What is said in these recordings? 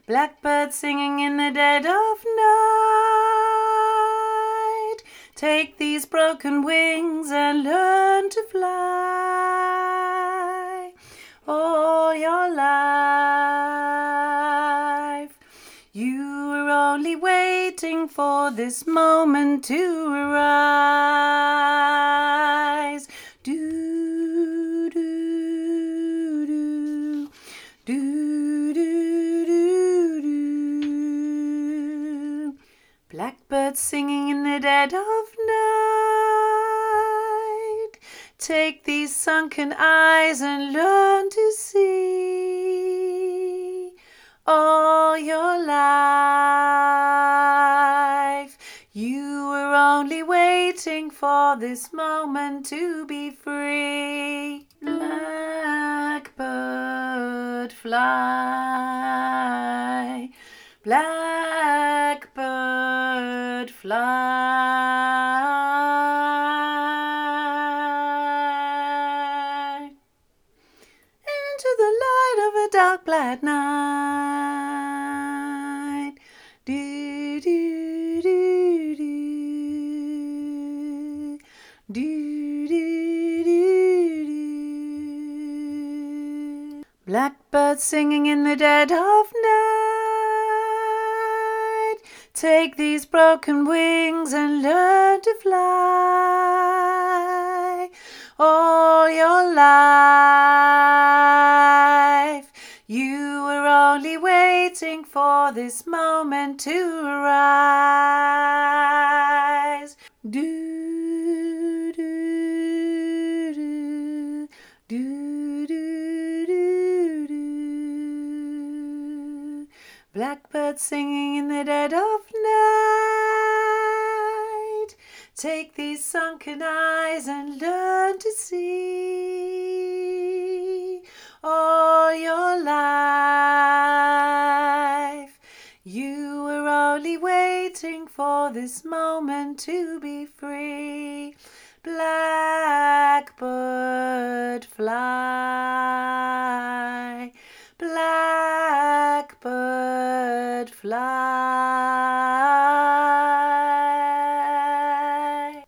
Blackbird singing in the dead of night. Take these broken wings and learn to fly all your life. You were only waiting for this moment to arise. Do, do, do, do, do, do, do. Blackbird singing in the dead of night. Take these sunken eyes and learn to see all your life. You were only waiting for this moment to be free. Blackbird fly, blackbird fly into the light of a dark black night. Do, do, do, do. Do, do, do, do. Blackbird singing in the dead of night. Take these broken wings and learn to fly all your life. You were only waiting for this moment to arise. Do, do, do, do, do, do, do. Blackbird singing in the dead of night. Take these sunken eyes and learn to see all your life. You were only waiting for this moment to be free. Blackbird fly, blackbird fly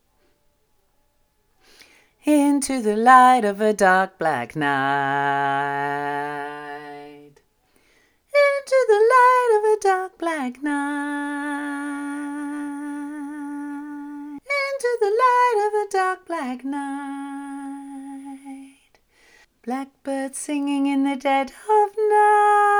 into the light of a dark black night. Into the light of a dark black night. Into the light of a dark black night. Blackbird singing in the dead of night.